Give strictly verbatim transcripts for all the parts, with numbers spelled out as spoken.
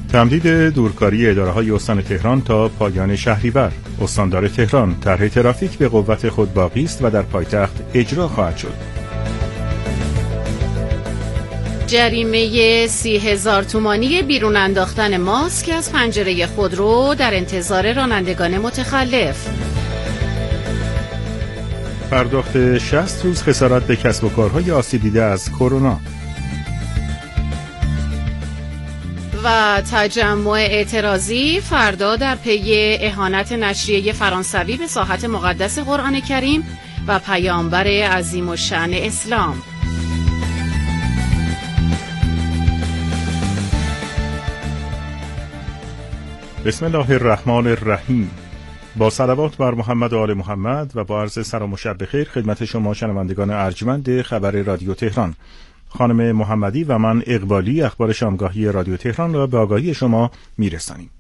تمدید دورکاری اداره‌های استان تهران تا پایان شهریور. استاندار تهران: طرح ترافیک به قوت خود باقی است و در پایتخت اجرا خواهد شد. جریمه سی هزار تومانی بیرون انداختن ماسک از پنجره خودرو در انتظار رانندگان متخلف. پرداخت شصت روز خسارت به کسب و کارهای آسیب دیده از کرونا. و تجمع اعتراضی فردا در پی اهانت نشریه فرانسوی به ساحت مقدس قرآن کریم و پیامبر عظیم الشأن اسلام. بسم الله الرحمن الرحیم. با صلوات بر محمد و آل محمد و با عرض سلام و شب بخیر خدمت شما شنوندگان ارجمند خبر رادیو تهران. خانم محمدی و من اقبالی اخبار شامگاهی رادیو تهران را به آگاهی شما میرسانیم.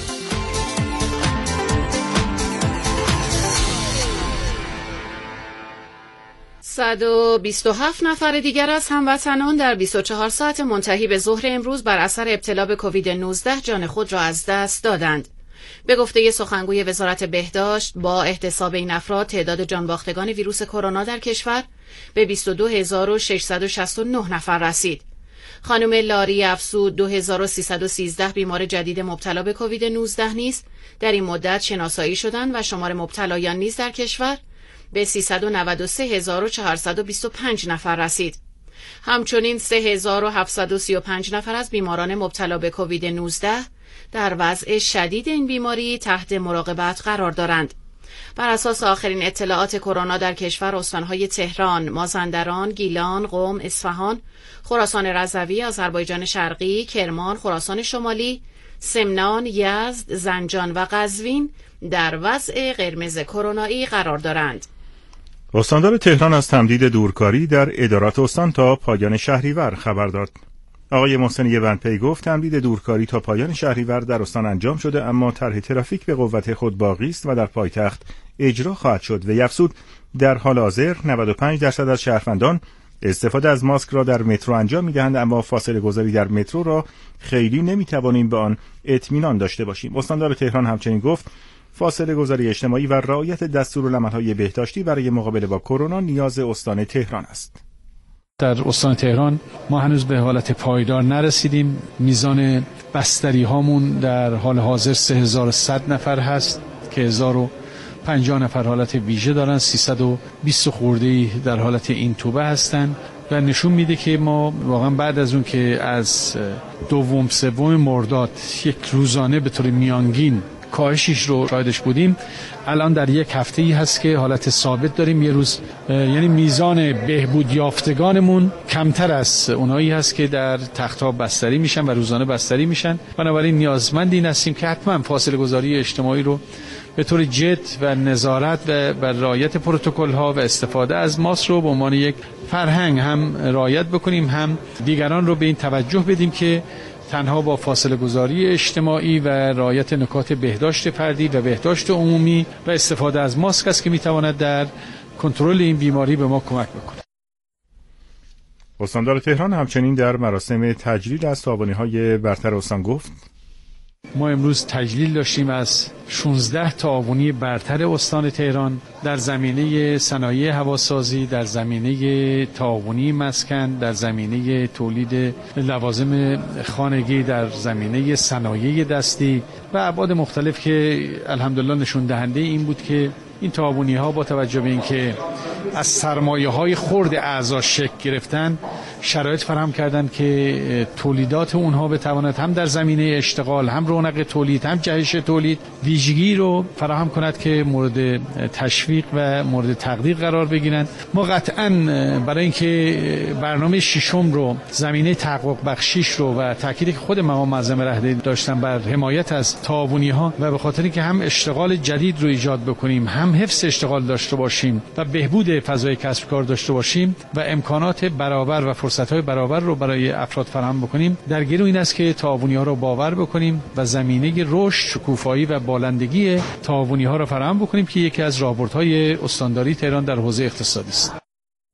صد و بیست و هفت نفر دیگر از هموطنان در بیست و چهار ساعت منتهی به ظهر امروز بر اثر ابتلا به کووید نوزده جان خود را از دست دادند. به گفته سخنگوی وزارت بهداشت، با احتساب این افراد تعداد جانباختگان ویروس کرونا در کشور به بیست و دو هزار و ششصد و شصت و نه نفر رسید. خانم لاری افزود دو هزار و سیصد و سیزده بیمار جدید مبتلا به کووید نوزده نیز در این مدت شناسایی شدند و شمار مبتلایان نیز در کشور به سیصد و نود و سه هزار و چهارصد و بیست و پنج نفر رسید. همچنین سه هزار و هفتصد و سی و پنج نفر از بیماران مبتلا به کووید نوزده در وضع شدید این بیماری تحت مراقبت قرار دارند. بر اساس آخرین اطلاعات کرونا در کشور، استانهای تهران، مازندران، گیلان، قم، اصفهان، خراسان رضوی، آذربایجان شرقی، کرمان، خراسان شمالی، سمنان، یزد، زنجان و قزوین در وضع قرمز کرونایی قرار دارند. استاندار تهران از تمدید دورکاری در ادارات استان تا پایان شهریور خبر داد. آقای محسن یوندپی گفت تمدید دورکاری تا پایان شهریور در استان انجام شده، اما طرح ترافیک به قوت خود باقی است و در پایتخت اجرا خواهد شد. و افزود در حال حاضر نود و پنج درصد از شهروندان استفاده از ماسک را در مترو انجام می‌دهند، اما فاصله گذاری در مترو را خیلی نمی‌توانیم به آن اطمینان داشته باشیم. استاندار تهران همچنین گفت فاصله گذاری اجتماعی و رعایت دستورالعمل‌های بهداشتی برای مقابله با کرونا نیاز استان تهران است. در استان تهران ما هنوز به حالت پایدار نرسیدیم. میزان بستری هامون در حال حاضر سه هزار و صد نفر هست که هزار و پنجاه نفر حالت ویژه دارن، سیصد و بیست خورده‌ای در حالت این توبه هستن و نشون میده که ما واقعا بعد از اون که از دوم سوم مرداد یک روزانه به طور میانگین کاهشش رو شاهدش بودیم، الان در یک هفته ای هست که حالت ثابت داریم. یه روز یعنی میزان بهبود یافتگانمون کمتر از اونایی هست که در تخت‌ها بستری میشن و روزانه بستری میشن. بنابراین نیازمند این هستیم که حتما فاصله گذاری اجتماعی رو به طور جد و نظارت و بر رعایت پروتکل ها و استفاده از ماسک رو به عنوان یک فرهنگ هم رعایت بکنیم، هم دیگران رو به این توجه بدیم که تنها با فاصله گذاری اجتماعی و رعایت نکات بهداشت فردی و بهداشت عمومی و استفاده از ماسک است که میتواند در کنترل این بیماری به ما کمک بکنه. استاندار تهران همچنین در مراسم تجلیل از تعاونی‌های برتر استان گفت ما امروز تجلیل داشتیم از شانزده تعاونی برتر استان تهران در زمینه صنایع هواسازی، در زمینه تعاونی مسکن، در زمینه تولید لوازم خانگی، در زمینه صنایع دستی و ابعاد مختلف که الحمدلله نشون دهنده این بود که این تعاونی ها با توجه به اینکه از سرمایه های خرد اعضا شکل گرفتن، شرایط فراهم کردن که تولیدات اونها بتواند هم در زمینه اشتغال، هم رونق تولید، هم جهش تولید ویژگی رو فراهم کند که مورد تشویق و مورد تقدیر قرار بگیرند. ما قطعاً برای اینکه برنامه ششم رو، زمینه تحقق بخشیش رو و تاکیدی که خود مقام معظم رهبری داشتن بر حمایت از تعاونی ها و به خاطر اینکه هم اشتغال جدید رو ایجاد بکنیم، هم حفظ اشتغال داشته باشیم و بهبود فضای کسب کار داشته باشیم و امکانات برابر و فرصت‌های برابر رو برای افراد فراهم بکنیم، در گرو این است که تعاونی‌ها رو باور بکنیم و زمینه رشد، شکوفایی و بالندگی تعاونی‌ها رو فراهم بکنیم که یکی از راهبردهای استانداری تهران در حوزه اقتصادی است.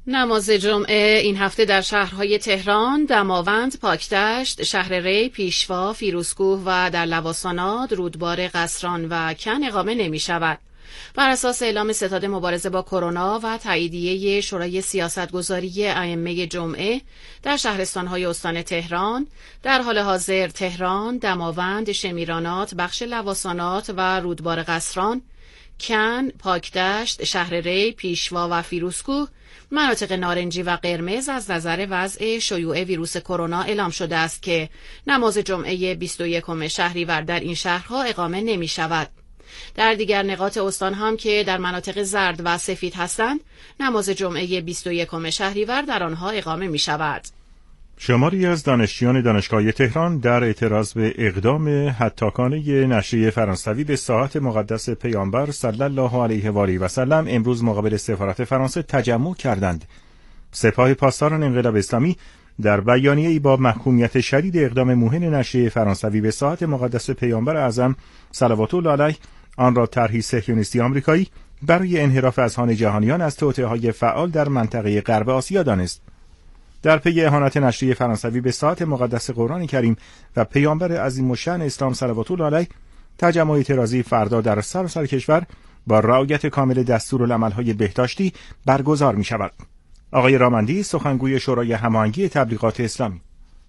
نماز جمعه این هفته در شهرهای تهران، دماوند، پاکدشت، شهر ری، پیشوا، فیروزکوه و در لواسانات، رودبار قصران و کن اقامه نمی شود. بر اساس اعلام ستاد مبارزه با کرونا و تاییدیه شورای سیاستگذاری ائمه جمعه در شهرستان‌های استان تهران، در حال حاضر تهران، دماوند، شمیرانات، بخش لواسانات و رودبار قصران، کن، پاکدشت، شهر ری، پیشوا و فیروزکوه مناطق نارنجی و قرمز از نظر وضع شیوع ویروس کرونا اعلام شده است که نماز جمعه بیست و یکم شهریور در این شهرها اقامه نمی شود. در دیگر نقاط استان هم که در مناطق زرد و سفید هستند، نماز جمعه بیست و یکم شهریور در آنها اقامه می شود. شماری از دانشجویان دانشگاه تهران در اعتراض به اقدام هتاکانه نشریه فرانسوی به ساعت مقدس پیامبر صلی الله علیه و آله و سلم امروز مقابل سفارت فرانسه تجمع کردند. سپاه پاسداران انقلاب اسلامی در بیانیه‌ای با محکومیت شدید اقدام موهن نشریه فرانسوی به ساعت مقدس پیامبر اعظم صلوات الله علیه آن را طرحی صهیونیستی آمریکایی برای انحراف اذهان جهانیان از توطئه‌های فعال در منطقه غرب آسیا دانست. در پی اهانت نشریه فرانسوی به ساعت مقدس قرآن کریم و پیامبر عظیم الشأن اسلام صلوات الله علیه، تجمع اعتراضی فردا در سراسر کشور با رعایت کامل دستورالعمل‌های بهداشتی برگزار می‌شود. آقای رامندی، سخنگوی شورای هماهنگی تبلیغات اسلامی: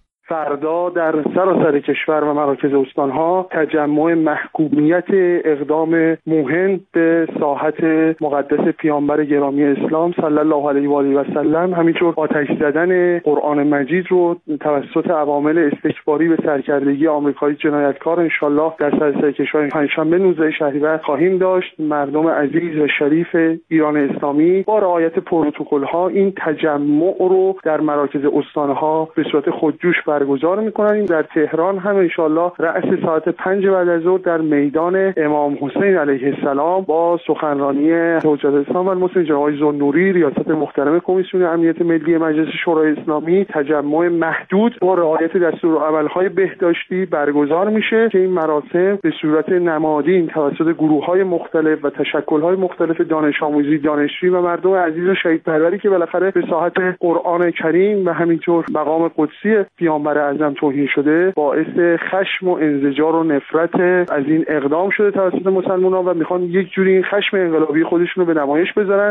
فردا در سراسر کشور و مراکز استانها تجمع محکومیت اقدام موهن به ساحت مقدس پیامبر گرامی اسلام صلی الله علیه و آله و سلم، همینطور آتش زدن قرآن مجید رو توسط عوامل استکباری به سرکردگی آمریکایی جنایتکار انشالله در سراسر کشور پنجشنبه نوزده شهریور خواهیم داشت. مردم عزیز و شریف ایران اسلامی با رعایت پروتکل‌ها این تجمع رو در مراکز استانها به صورت خودجوش برگزار می‌کنیم. در تهران هم انشالله رأس ساعت پنج بعد از ظهر در میدان امام حسین علیه السلام با سخنرانی حجت الاسلام و المسلمین جناب آقای ذوالنوری ریاست محترم کمیسیون امنیت ملی مجلس شورای اسلامی، تجمع محدود با رعایت دستورالعمل‌های بهداشتی برگزار میشه که این مراسم به صورت نمادین توسط گروه‌های مختلف و تشکل‌های مختلف دانش آموزی، دانشجویی و مردم عزیز و شهیدپروری که بالاخره به ساحت قرآن کریم و همینطور مقام قدسی پیامبر اعظم توهین شده باعث خشم و انزجار و نفرت از این اقدام شده توسط مسلمانان و میخوان یک جوری این خشم انقلابی خودشونو به نمایش بذارن.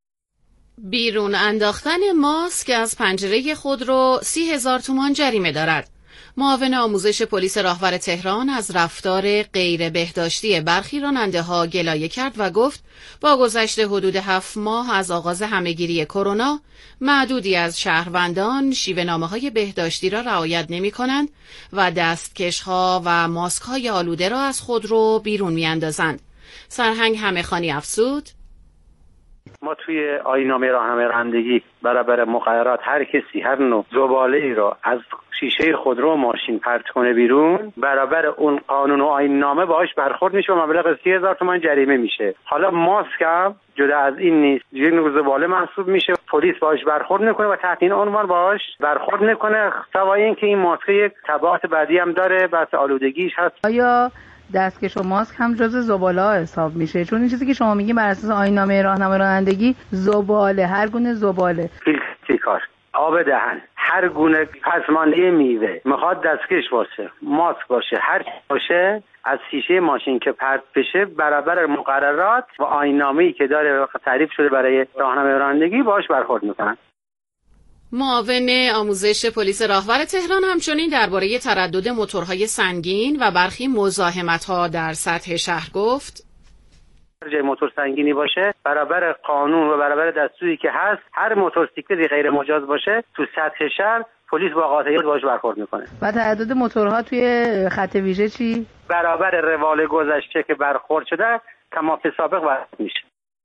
بیرون انداختن ماسک از پنجره خودرو سی هزار تومان جریمه دارد. معاون آموزش پلیس راهور تهران از رفتار غیر بهداشتی برخی راننده‌ها گلایه کرد و گفت با گذشت حدود هفت ماه از آغاز همهگیری کرونا، معدودی از شهروندان شیوه‌نامه‌های بهداشتی را رعایت نمی‌کنند و دستکش‌ها و ماسک‌های آلوده را از خودرو بیرون می‌اندازند. سرهنگ همه‌خانی افزود: ما توی آیین‌نامه راهنمای رانندگی برابر مقررات هر کسی هر نوع زباله‌ای را از شیشه خودرو و ماشین پرت کنه بیرون، برابر اون قانون و آیین‌نامه باهاش برخورد میشه و مبلغ سی هزار تومان جریمه میشه. حالا ماسک هم جدا از این نیست، یک نوع زباله محسوب میشه، پلیس باهاش برخورد میکنه و تحت این عنوان باهاش برخورد میکنه، سوای اینکه این ماسک یک تبعات بعدی هم داره، بحث آلودگیش هست. آیا دستکش و ماسک هم جزء زباله‌ها حساب میشه؟ چون این چیزی که شما میگین بر اساس آیین‌نامه راهنمای رانندگی زباله، هر گونه زباله، فیلتر، آب دهن، هر گونه پسمانده میوه میخواد دستکش باشه، ماسک باشه، هر چی باشه از شیشه ماشین که پرت بشه برابر مقررات و آیین‌نامه‌ای که داره تعریف شده برای راهنمای رانندگی باهاش برخورد میکنن. معاون آموزش پلیس راهور تهران همچنین درباره تردد موتورهای سنگین و برخی مزاحمت‌ها در سطح شهر گفت: جای موتور سنگینی باشه برابر قانون و برابر دستوری که هست، هر موتورسیکلتی غیر مجاز باشه تو سطح شهر پلیس با قاطعیت باهاش برخورد میکنه. و تردد موتورها توی خط ویژه چی؟ برابر روال گذشته که برخورد شده کماف سابق برخورد میشه.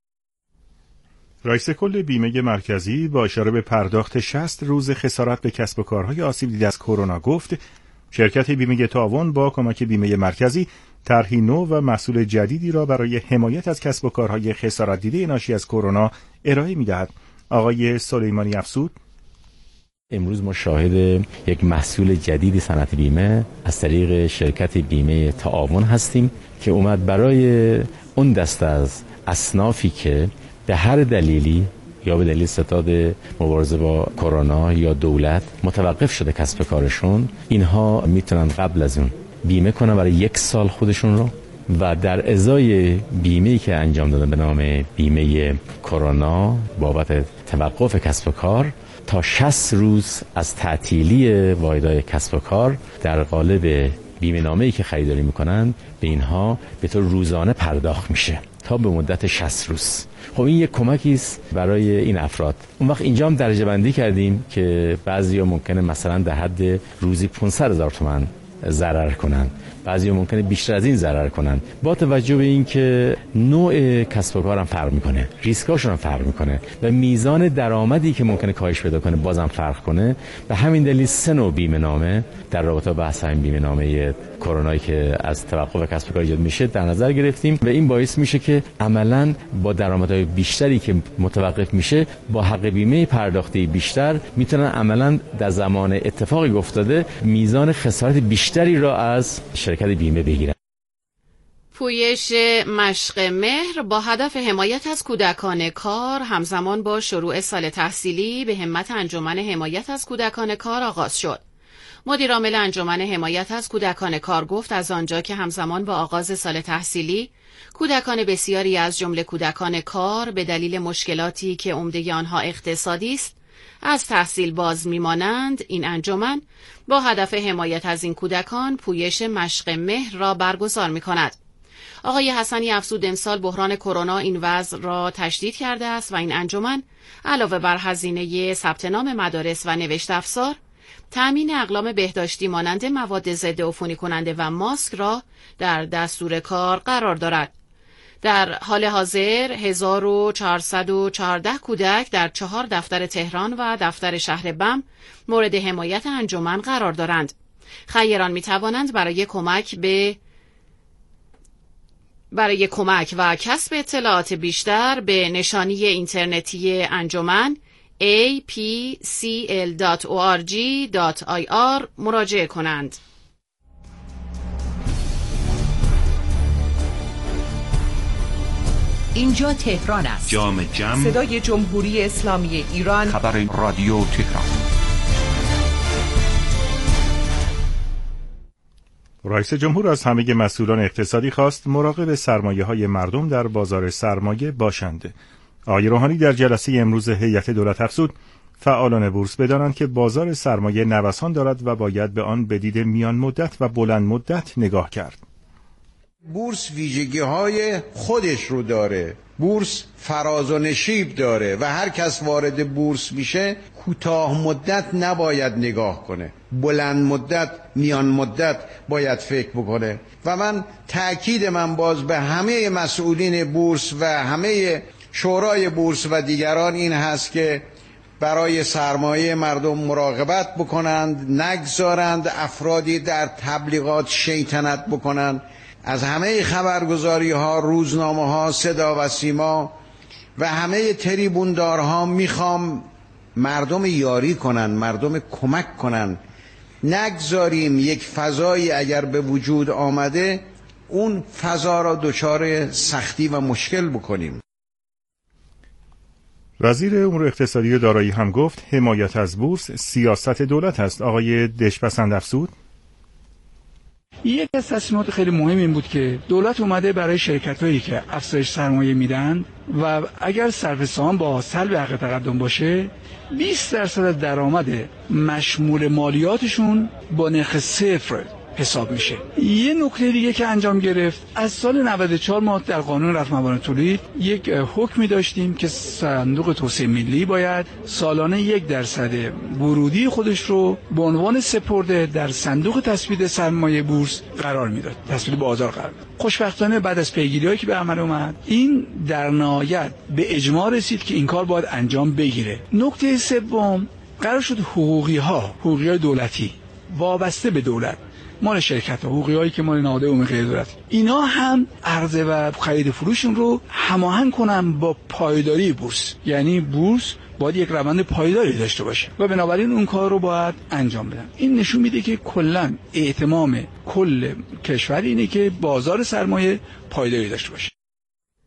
رئیس کل بیمه مرکزی با اشاره به پرداخت شصت روز خسارت به کسب و کارهای آسیب دیده از کرونا گفت شرکت بیمه تعاون با کمک بیمه مرکزی طرحی نو و محصول جدیدی را برای حمایت از کسب و کارهای خسارت دیده ناشی از کرونا ارائه می‌دهد. آقای سلیمانی افزود: امروز ما شاهد یک محصول جدید صنعت بیمه از طریق شرکت بیمه تعاون هستیم که اومد برای اون دسته از اصنافی که به هر دلیلی یا به دلیل ستاد مبارزه با کرونا یا دولت متوقف شده کسب کارشون، اینها میتونن قبل از اون بیمه کنن برای یک سال خودشون رو و در ازای بیمه‌ای که انجام دادن به نام بیمه کرونا بابت توقف کسب و کار تا شصت روز از تعطیلی واحدهای کسب و کار در قالب بیمه نامه‌ای که خریداری میکنن به اینها به طور روزانه پرداخت میشه تا به مدت شصت روز. خب این یک کمکی است برای این افراد. اون وقت اینجا هم درجه بندی کردیم که بعضیا ممکنه مثلا در حد روزی پانصد هزار تومان ضرر کنن، بعضی ممکنه بیشتر از این ضرر کنن، با توجه به اینکه نوع کسب و کارم فرق میکنه، ریسکاشون هم فرق میکنه و میزان درآمدی که ممکنه کاهش پیدا کنه بازم فرق کنه. به همین دلیل سه نوع بیمه نامه در رابطه با بحث همین بیمه نامه کرونایی که از توقف کسب و کار ایجاد میشه در نظر گرفتیم و این باعث میشه که عملاً با درآمدهای بیشتری که متوقف میشه با حق بیمه پرداختی بیشتر میتونن عملاً در زمان اتفاقی افتاده میزان خسارت بیشتری را از شرکت بیمه بگیرن. پویش مشق مهر با هدف حمایت از کودکان کار همزمان با شروع سال تحصیلی به همت انجمن حمایت از کودکان کار آغاز شد. مدیر عامل انجمن حمایت از کودکان کار گفت از آنجا که همزمان با آغاز سال تحصیلی کودکان بسیاری از جمله کودکان کار به دلیل مشکلاتی که عمده آنها اقتصادی است از تحصیل باز میمانند، این انجمن با هدف حمایت از این کودکان پویش مشق مهر را برگزار می کند. آقای حسنی افزود امسال بحران کرونا این وضع را تشدید کرده است و این انجمن علاوه بر هزینه ثبت نام مدارس و نوشت افزار، تأمین اقلام بهداشتی مانند مواد ضد عفونی کننده و ماسک را در دستور کار قرار دارد. در حال حاضر هزار و چهارصد و چهارده کودک در چهار دفتر تهران و دفتر شهر بم مورد حمایت انجمن قرار دارند. خیران می توانند برای کمک به برای کمک و کسب اطلاعات بیشتر به نشانی اینترنتی انجمن ای پی سی ال دات او آر جی دات آی آر مراجعه کنند. اینجا تهران است. جام جم، صدای جمهوری اسلامی ایران، خبر رادیو تهران. رئیس جمهور از همه مسئولان اقتصادی خواست مراقب سرمایه‌های مردم در بازار سرمایه باشند. آقای روحانی در جلسه امروز هیئت دولت افزود فعالان بورس بدانند که بازار سرمایه نوسان دارد و باید به آن به دید میان مدت و بلند مدت نگاه کرد. بورس ویژگی‌های خودش رو داره. بورس فراز و نشیب داره و هر کس وارد بورس میشه کوتاه مدت نباید نگاه کنه، بلند مدت، میان مدت باید فکر بکنه. و من تأکید من باز به همه مسئولین بورس و همه شورای بورس و دیگران این هست که برای سرمایه مردم مراقبت بکنند، نگذارند افرادی در تبلیغات شیطنت بکنند. از همه خبرگزاری ها، روزنامه ها، صدا و سیما و همه تریبوندارها میخوام مردم یاری کنن، مردم کمک کنن. نگذاریم یک فضایی اگر به وجود آمده اون فضا را دچار سختی و مشکل بکنیم. وزیر امور اقتصادی و دارایی هم گفت حمایت از بورس سیاست دولت است. آقای دشپسند افزود یک از تصمیمات خیلی مهم این بود که دولت اومده برای شرکت‌هایی که افزایش سرمایه میدن و اگر صرف سهام با سلب حق تقدم باشه بیست درصد درآمد مشمول مالیاتشون با نرخ صفر حساب میشه. یه نکته دیگه که انجام گرفت، از سال نود و چهار ما در قانون رفع موانع تولید یک حکمی داشتیم که صندوق توسعه ملی باید سالانه یک درصد ورودی خودش رو به عنوان سپرده در صندوق تثبیت سرمایه بورس قرار میداد، تثبیت بازار قرار میداد. خوشبختانه بعد از پیگیری‌هایی که به عمل اومد این در نهایت به اجماع رسید که این کار باید انجام بگیره. نکته سوم، قرار شد حقوقی ها، حقوقی های دولتی وابسته به دولت، مال شرکت ها، حقوقی هایی که مال نهادهای عمومی غیر دولتی، اینا هم عرضه و خرید فروشون رو هماهنگ کنن با پایداری بورس. یعنی بورس باید یک روند پایداری داشته باشه و بنابراین اون کار رو باید انجام بدن. این نشون میده که کلا اهتمام کل کشور اینه که بازار سرمایه پایداری داشته باشه.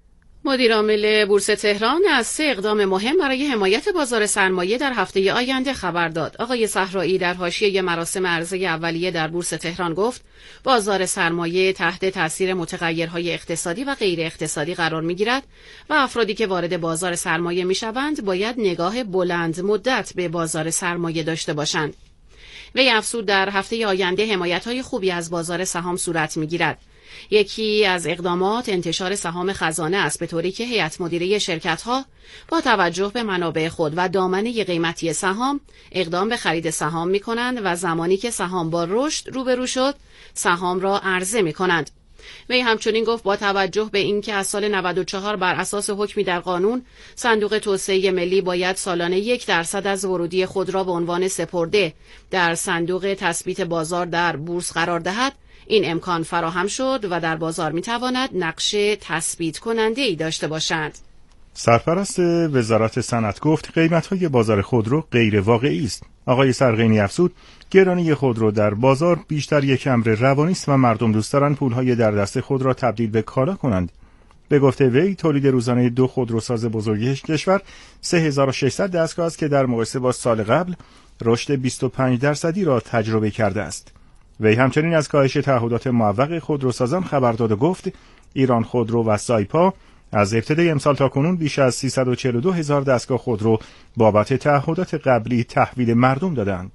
مدیرعامل بورس تهران از سه اقدام مهم برای حمایت بازار سرمایه در هفته آینده خبر داد. آقای صحرایی در حاشیه مراسم عرضه اولیه در بورس تهران گفت بازار سرمایه تحت تاثیر متغیرهای اقتصادی و غیر اقتصادی قرار می‌گیرد و افرادی که وارد بازار سرمایه می‌شوند باید نگاه بلند مدت به بازار سرمایه داشته باشند. وی افزود در هفته آینده حمایت‌های خوبی از بازار سهام صورت می‌گیرد. یکی از اقدامات انتشار سهام خزانه است، به طوری که هیئت مدیره شرکت‌ها با توجه به منابع خود و دامنه قیمتی سهام اقدام به خرید سهام می‌کنند و زمانی که سهام با رشد روبرو شد سهام را عرضه می‌کنند. وی همچنین گفت با توجه به اینکه از سال نود و چهار بر اساس حکمی در قانون صندوق توسعه ملی باید سالانه یک درصد از ورودی خود را به عنوان سپرده در صندوق تثبیت بازار در بورس قرار دهد، این امکان فراهم شد و در بازار میتواند نقش تثبیت کننده ای داشته باشد. سرپرست وزارت صنعت گفت قیمت‌های بازار خودرو غیر واقعی است. آقای سرقینی افزود گرانی خودرو در بازار بیشتر یک امر روانی است و مردم دوست دارند پولهای در دست خود را تبدیل به کالا کنند. به گفته وی تولید روزانه دو خودروساز بزرگ کشور سه هزار و ششصد دستگاه است که در مقایسه با سال قبل رشد بیست و پنج درصدی را تجربه کرده است. وی همچنین از کاهش تعهدات معوق خودروسازان خبر داد و گفت ایران خودرو و سایپا از ابتدای امسال تا کنون بیش از سیصد و چهل و دو هزار دستگاه خودرو بابت تعهدات قبلی تحویل مردم دادند.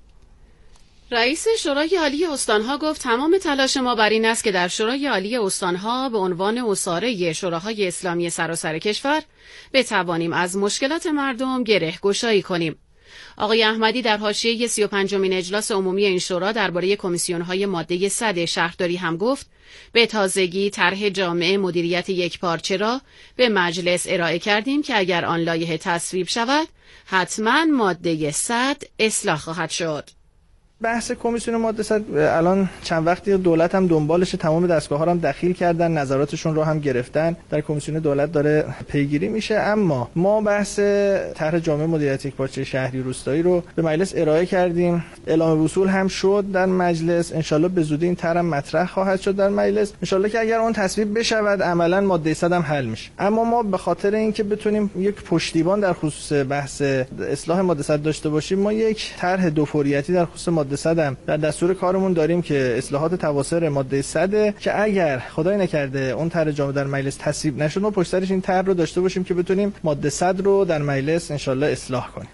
رئیس شورای عالی استانها گفت تمام تلاش ما بر این است که در شورای عالی استانها به عنوان عصاره شوراهای اسلامی سراسر کشور بتوانیم از مشکلات مردم گره گشایی کنیم. آقای احمدی در حاشیه سی و پنجمین اجلاس عمومی این شورا درباره کمیسیون‌های ماده صد شهرداری هم گفت به تازگی طرح جامع مدیریت یکپارچه را به مجلس ارائه کردیم که اگر آن لایحه تصویب شود حتما ماده صد اصلاح خواهد شد. بحث کمیسیون ماده صد الان چند وقتی دولت هم دنبالشه، تمام دستگاه‌ها هم دخیل کردن، نظراتشون رو هم گرفتن، در کمیسیون دولت داره پیگیری میشه. اما ما بحث طرح جامع مدیریت یکپارچه شهری روستایی رو به مجلس ارائه کردیم، اعلام وصول هم شد در مجلس، انشالله به زودی این طرح مطرح خواهد شد در مجلس، انشالله که اگر اون تصویب بشود عملاً ماده صد هم حل میشه. اما ما به خاطر اینکه بتونیم یک پشتیبان در خصوص بحث اصلاح ماده صد داشته باشیم، ما یک طرح دو فوریتی در خصوص ماده صد در دستور کارمون داریم که اصلاحات تواسر ماده صد که اگر خدای نکرده اون طرح جامع در مجلس تصویب نشد، ما پشت سرش این طرح رو داشته باشیم که بتونیم ماده صد رو در مجلس انشالله اصلاح کنیم.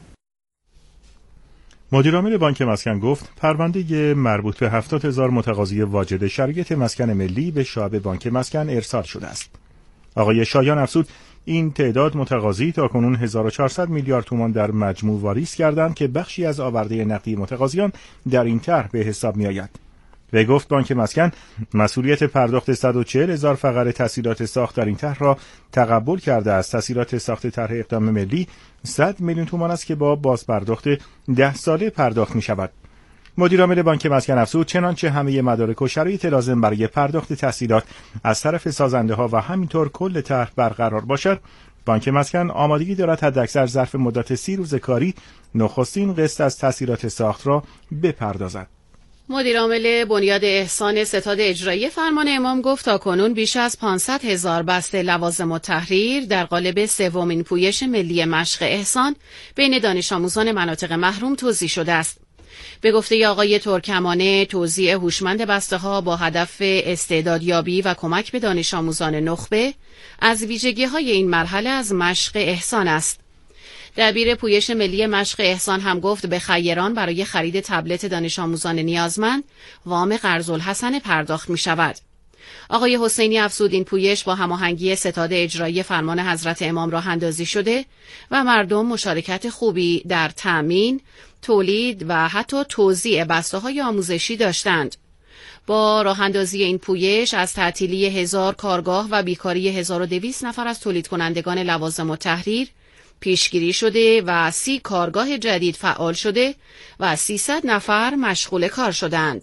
مدیرعامل بانک مسکن گفت پرونده مربوط به هفتاد هزار متقاضی واجد شرایط مسکن ملی به شعب بانک مسکن ارسال شده است. آقای شایان افزود این تعداد متقاضی تاکنون هزار و چهارصد میلیارد تومان در مجموع واریز کردند که بخشی از آورده نقدی متقاضیان در این طرح به حساب می آید. وی گفت بانک مسکن مسئولیت پرداخت صد و چهل هزار فقره تسهیلات ساخت در این طرح را تقبل کرده است. تسهیلات ساخت طرح اقدام ملی صد میلیون تومان است که با بازپرداخت ده ساله پرداخت می شود. مدیرعامل بانک مسکن افزود چنانچه همه مدارک و شرایط لازم برای پرداخت تسهیلات از طرف سازنده ها و همینطور کل طرح برقرار باشد، بانک مسکن آمادگی دارد حداکثر ظرف مدت سی روز کاری نخستین قسط از تسهیلات ساخت را بپردازد. مدیرعامل بنیاد احسان ستاد اجرایی فرمان امام گفت تاکنون بیش از پانصد هزار بسته لوازم التحریر در قالب سومین پویش ملی مشق احسان بین دانش آموزان مناطق محروم توزیع شده است. به گفته آقای ترکمانه توزیع هوشمند بسته‌ها با هدف استعدادیابی و کمک به دانش آموزان نخبه از ویژگی‌های این مرحله از مشق احسان است. دبیر پویش ملی مشق احسان هم گفت به خیران برای خرید تبلت دانش آموزان نیازمند وام قرض‌الحسن پرداخت می شود. آقای حسینی افزود این پویش با هماهنگی ستاد اجرایی فرمان حضرت امام راه اندازی شده و مردم مشارکت خوبی در تأمین، تولید و حتی توزیع بسته‌های آموزشی داشتند. با راه اندازی این پویش از تعطیلی هزار کارگاه و بیکاری هزار و دویست نفر از تولید کنندگان لوازم التحریر پیشگیری شده و سی کارگاه جدید فعال شده و سیصد نفر مشغول کار شدند.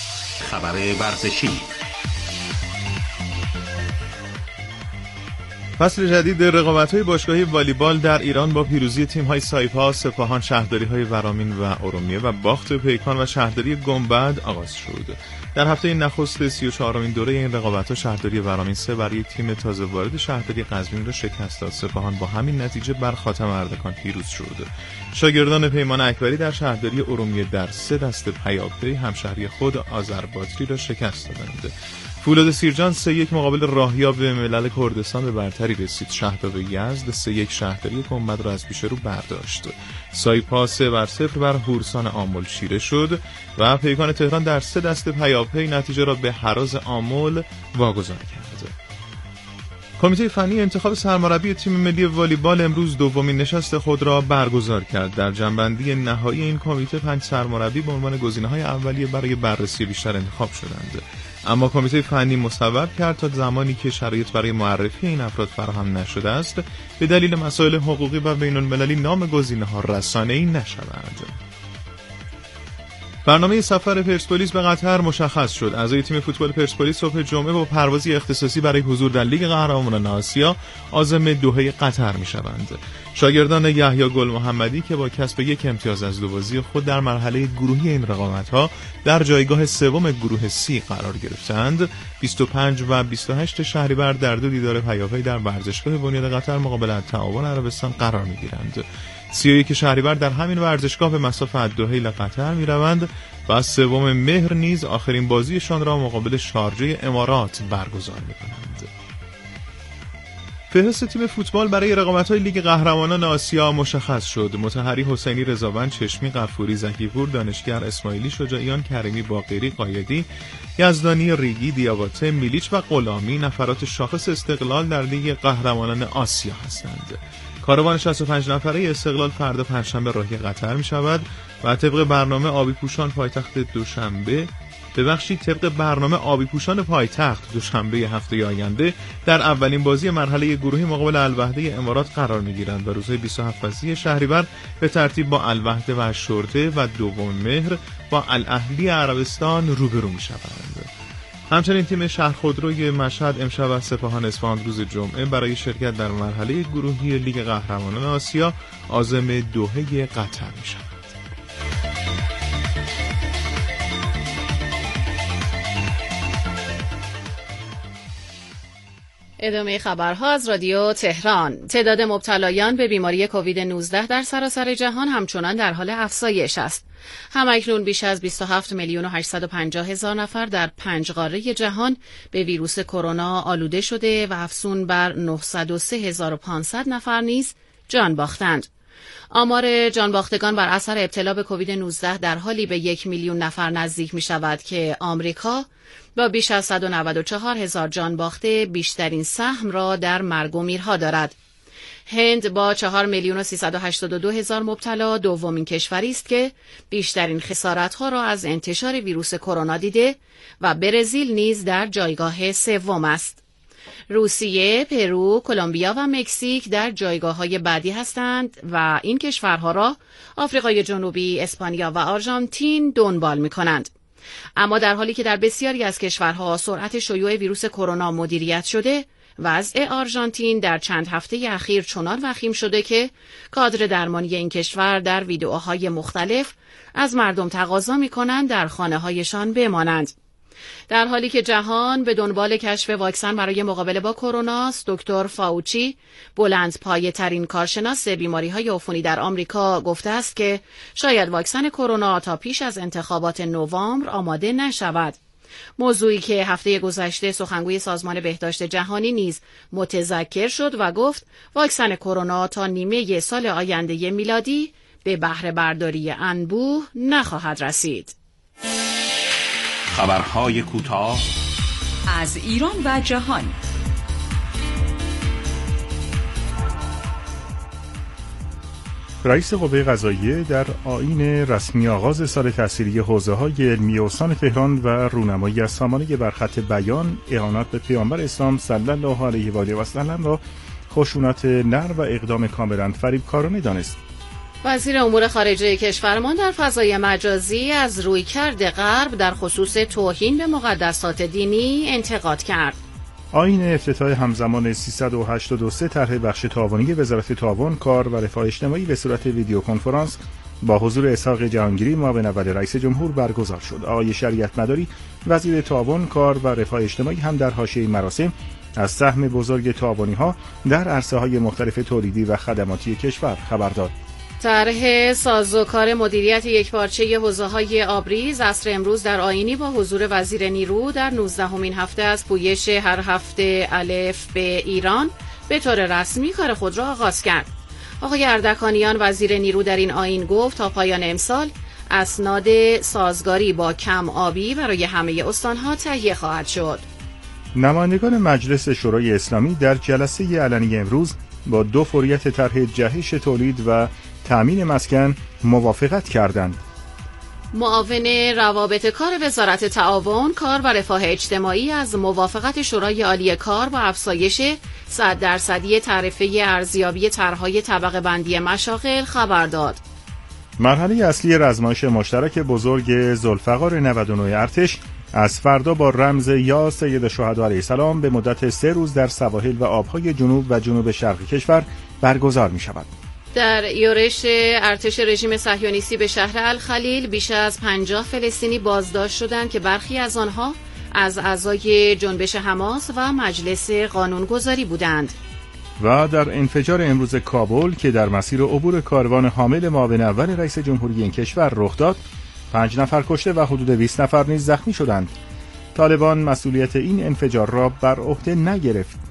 خبر ورزشی. فصل جدید رقابت‌های باشگاهی والیبال در ایران با پیروزی تیم‌های سایپا، سپاهان، شهرداری‌های ورامین و ارومیه و باخت پیکان و شهرداری گنبد آغاز شد. در هفته نخست سی و چهارمین دوره این رقابت‌ها شهرداری ورامین سه بر یک تیم تازه وارد شهرداری قزوین را شکست داد. سپاهان با همین نتیجه بر خاتم اردکان پیروز شد. شاگردان پیمان اکبری در شهرداری ارومیه در سه دست پیاپی همشهری خود آذربایجانی را شکست دادند. فولاد سیرجان سه یک مقابل راهیاب ملل کردستان به برتری رسید. شهداب یزد سه یک شهرداری گنبد را از پیش رو برداشت. سایپا سه بر صفر بر هورسان آمل چیره شد و پیکان تهران در سه دست پیاپی نتیجه را به هراز آمل واگذار کرد. کمیته فنی انتخاب سرمربی تیم ملی والیبال امروز دومین نشست خود را برگزار کرد. در جنبندی نهایی این کمیته پنج سرمربی به عنوان گزینه‌های اولیه برای بررسی بیشتر انتخاب شدند. اما کمیته فنی مصوب کرد تا زمانی که شرایط برای معرفی این افراد فراهم نشده است به دلیل مسائل حقوقی و بین‌المللی نام گزینه‌ها رسانه‌ای نشود. برنامه سفر پرسپولیس به قطر مشخص شد. اعضای تیم فوتبال پرسپولیس صبح جمعه با پروازی اختصاصی برای حضور در لیگ قهرمانان آسیا عازم دوحه قطر می‌شوند. شاگردان یحیی گل محمدی که با کسب یک امتیاز از دو بازی خود در مرحله گروهی این رقابت‌ها در جایگاه سوم گروه سی قرار گرفتند، بیست و پنج و بیست و هشت شهریور در دو دیدار پیاپی در ورزشگاه بنیاد قطر مقابل تعاون عربستان قرار می‌گیرند. سی و یک شهریور در همین ورزشگاه به مسافت دوحه قطر می‌روند و سوم مهر نیز آخرین بازیشان را مقابل شارجه امارات برگزار می‌کنند. فهرست تیم فوتبال برای رقابت‌های لیگ قهرمانان آسیا مشخص شد. مطهری، حسینی، رضاوند، چشمی، غفوری، زکی‌پور، دانشگر، اسماعیلی، شجاعیان، کریمی، باقری، قایدی، یزدانی، ریگی، دیاباته، میلیچ و غلامی نفرات شاخص استقلال در لیگ قهرمانان آسیا هستند. کاروان شصت و پنج نفره استقلال فردا پنجشنبه راهی قطر می شود و طبق برنامه آبی پوشان پایتخت دوشنبه ببخشید طبق برنامه آبی پوشان پایتخت دوشنبه هفته آینده در اولین بازی مرحله گروهی مقابل الوحده امارات قرار می گیرند و روزهای بیست و هفت و سی شهریور به ترتیب با الوحده و شرطه و دوم مهر با الاهلی عربستان روبرو می شوند. همچنین تیم شهر خودروی مشهد امشب از سپاهان اصفهان روز جمعه برای شرکت در مرحله گروهی لیگ قهرمانان آسیا عازم دوحه قطر می شود. ادامه خبرها از رادیو تهران. تعداد مبتلایان به بیماری کووید نوزده در سراسر جهان همچنان در حال افزایش است. همکنون بیش از بیست و هفت میلیون و هشتصد و پنجاه هزار نفر در پنج قاره جهان به ویروس کرونا آلوده شده و افزون بر نهصد و سه هزار و پانصد نفر نیز جان باختند. آمار جانباختگان بر اثر ابتلا به کووید نوزده در حالی به یک میلیون نفر نزدیک می شود که آمریکا با بیش از صد و نود و چهار هزار جان باخته بیشترین سهم را در مرگ و میرها دارد. هند با چهار میلیون و سیصد و هشتاد و دو هزار مبتلا دومین کشوری است که بیشترین خسارت‌ها را از انتشار ویروس کرونا دیده و برزیل نیز در جایگاه سوم است. روسیه، پرو، کلمبیا و مکزیک در جایگاه‌های بعدی هستند و این کشورها را آفریقای جنوبی، اسپانیا و آرژانتین دنبال می‌کنند. اما در حالی که در بسیاری از کشورها سرعت شیوع ویروس کرونا مدیریت شده، وضع آرژانتین در چند هفته اخیر چنان وخیم شده که کادر درمانی این کشور در ویدئوهای مختلف از مردم تقاضا می‌کنند در خانه‌هایشان بمانند. در حالی که جهان به دنبال کشف واکسن برای مقابله با کرونا است، دکتر فاوچی، بلندپایه‌ترین کارشناس بیماری‌های عفونی در آمریکا، گفته است که شاید واکسن کرونا تا پیش از انتخابات نوامبر آماده نشود. موضوعی که هفته گذشته سخنگوی سازمان بهداشت جهانی نیز متذکر شد و گفت واکسن کرونا تا نیمه سال آینده میلادی به بهره برداری انبوه نخواهد رسید. خبرهای کوتاه از ایران و جهان. رئیس قوه قضاییه در آیین رسمی آغاز سال تحصیلی حوزه‌های علمی استان تهران و رونمایی از سامانه برخط بیان اهانت به پیامبر اسلام صلی الله علیه و آله و سلم را خشونت نر و اقدام کاملا فریبکارانه دانست. وزیر امور خارجه کشورمان در فضای مجازی از رویکرد غرب در خصوص توهین به مقدسات دینی انتقاد کرد. آیین افتتاح همزمان سیصد و هشتاد و سه طرح بخش تعاونی وزارت تعاون، کار و رفاه اجتماعی به صورت ویدیو کنفرانس با حضور اسحاق جهانگیری معاون اول رئیس جمهور برگزار شد. آقای شریعت مداری وزیر تعاون، کار و رفاه اجتماعی هم در حاشیه مراسم از سهم بزرگ تعاونی‌ها در عرصه‌های مختلف تولیدی و خدماتی کشور خبر داد. طرح سازوکار مدیریت یکپارچه حوزه‌های آبریز عصر امروز در آیینی با حضور وزیر نیرو در نوزدهمین هفته از پویش هر هفته الف به ایران به طور رسمی کار خود را آغاز کرد. آقای اردکانیان وزیر نیرو در این آیین گفت تا پایان امسال اسناد سازگاری با کم آبی برای همه استانها تهیه خواهد شد. نمایندگان مجلس شورای اسلامی در جلسه علنی امروز با دو فوریت طرح جهش تولید و تأمین مسکن موافقت کردند. معاون روابط کار وزارت تعاون، کار و رفاه اجتماعی از موافقت شورای عالی کار با افزایش صد درصدی تعرفه ارزیابی طرح‌های طبقه بندی مشاغل خبر داد. مرحله اصلی رزمایش مشترک بزرگ ذوالفقار نود و نه ارتش از فردا با رمز یا سید الشهدا علیه السلام به مدت سه روز در سواحل و آبهای جنوب و جنوب شرقی کشور برگزار می شود. در یورش ارتش رژیم صهیونیستی به شهر الخلیل بیش از پنجاه فلسطینی بازداشت شدند که برخی از آنها از اعضای جنبش حماس و مجلس قانونگذاری بودند. و در انفجار امروز کابل که در مسیر عبور کاروان حامل معاون اول رئیس جمهوری این کشور رخ داد، پنج نفر کشته و حدود بیست نفر نیز زخمی شدند. طالبان مسئولیت این انفجار را بر عهده نگرفت.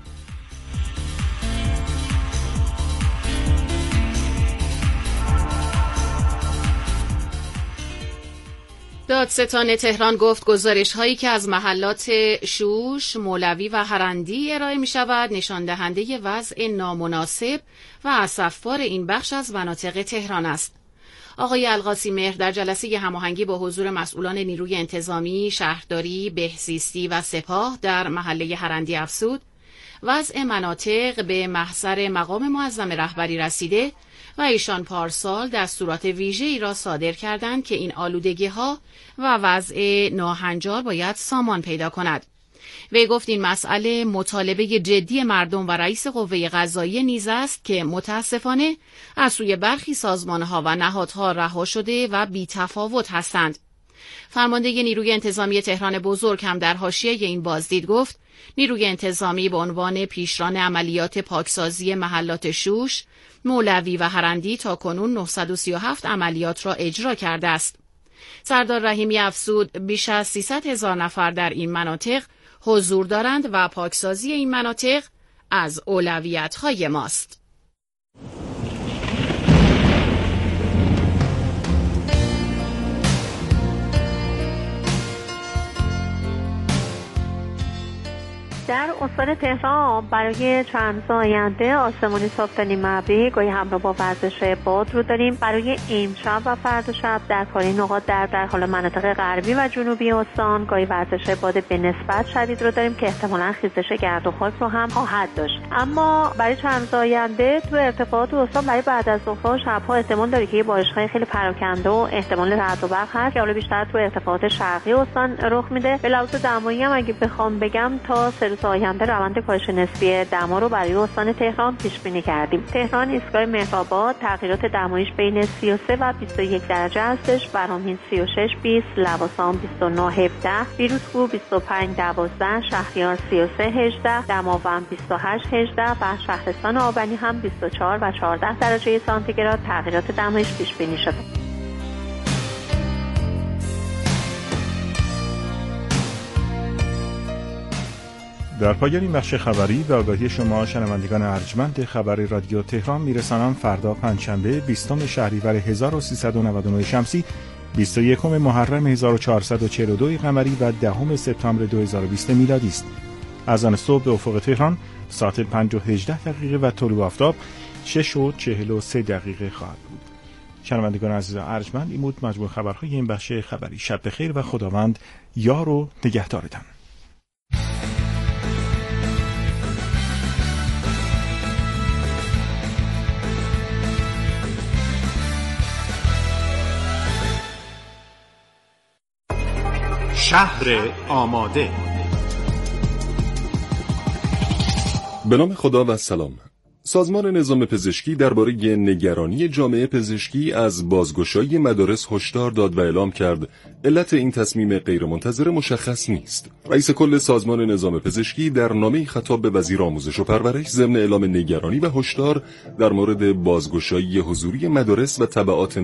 دادستان تهران گفت گزارش هایی که از محلات شوش، مولوی و هرندی ارائه می شود نشان دهنده وضع نامناسب و اسفبار این بخش از مناطق تهران است. آقای القاسی مهر در جلسه هماهنگی با حضور مسئولان نیروی انتظامی، شهرداری، بهزیستی و سپاه در محله هرندی افزود وضع مناطق به محضر مقام معظم رهبری رسیده و ایشان پارسال دستورات ویژه‌ای را صادر کردند که این آلودگی‌ها و وضع ناهنجار باید سامان پیدا کند. وی گفت این مسئله مطالبه جدی مردم و رئیس قوه قضاییه نیز است که متاسفانه از سوی برخی سازمان‌ها و نهادها رها شده و بی‌تفاوت هستند. فرمانده نیروی انتظامی تهران بزرگ هم در حاشیه این بازدید گفت نیروی انتظامی به عنوان پیشران عملیات پاکسازی محلات شوش، مولوی و هرندی تا کنون نهصد و سی و هفت عملیات را اجرا کرده است. سردار رحیمی افزود بیش از سیصد هزار نفر در این مناطق حضور دارند و پاکسازی این مناطق از اولویت‌های ماست. در استان تهران برای چند روز آینده آسمانی صاف تا نیم ابری گاهی همراه با وزش باد رو داریم. برای امشب و فردا شب در پایین نقاط در در حال مناطق غربی و جنوبی استان گاهی وزش باد به نسبت شدید رو داریم که احتمالاً خیزش گرد و خاک رو هم خواهد داشت. اما برای چند روز آینده تو ارتفاعات استان برای بعد از ظهر و شب‌ها احتمال داره که بارش‌های خیلی پراکنده و احتمال رعد و برق هست که حالا بیشتر تو ارتفاعات شرقی استان رخ میده. به لحاظ دمایی هم اگه بخوام بگم تا سه روز آینده روند کاهش نسبی دما رو برای استان تهران پیش بینی کردیم. تهران ایستگاه مهرآباد تغییرات دماییش بین سی و سه و بیست و یک درجه هستش، برامین سی و شش بیست، لواسان بیست و نه هفده، بیروزکو بیست و پنج دوازده، شهریار سی و سه هجده، دماوند بیست و هشت هجده و شهرستان آبنی هم بیست و چهار و چهارده درجه سانتیگراد تغییرات دماییش پیش بینی شده. در پایان این بخش خبری به آگاهی شما شنوندگان ارجمند خبر رادیو تهران میرسانم فردا پنجشنبه بیستم شهریور هزار و سیصد و نود و نه شمسی، بیست و یکم محرم هزار و چهارصد و چهل و دو قمری و دهم سپتامبر دو هزار و بیست میلادی است. از آن صبح به افق تهران ساعت پنج و هجده دقیقه و طلوع آفتاب شش و چهل و سه دقیقه خواهد بود. شنوندگان عزیز ارجمند، این بود مجموع خبرهای این بخش خبری. شب بخیر و خداوند یار و نگهدارتان. شهر آماده به نام خدا و سلام. سازمان نظام پزشکی درباره نگرانی جامعه پزشکی از بازگشایی مدارس هشدار داد و اعلام کرد علت این تصمیم غیرمنتظره مشخص نیست. رئیس کل سازمان نظام پزشکی در نامه‌ای خطاب به وزیر آموزش و پرورش ضمن اعلام نگرانی و هشدار در مورد بازگشایی حضوری مدارس و تبعات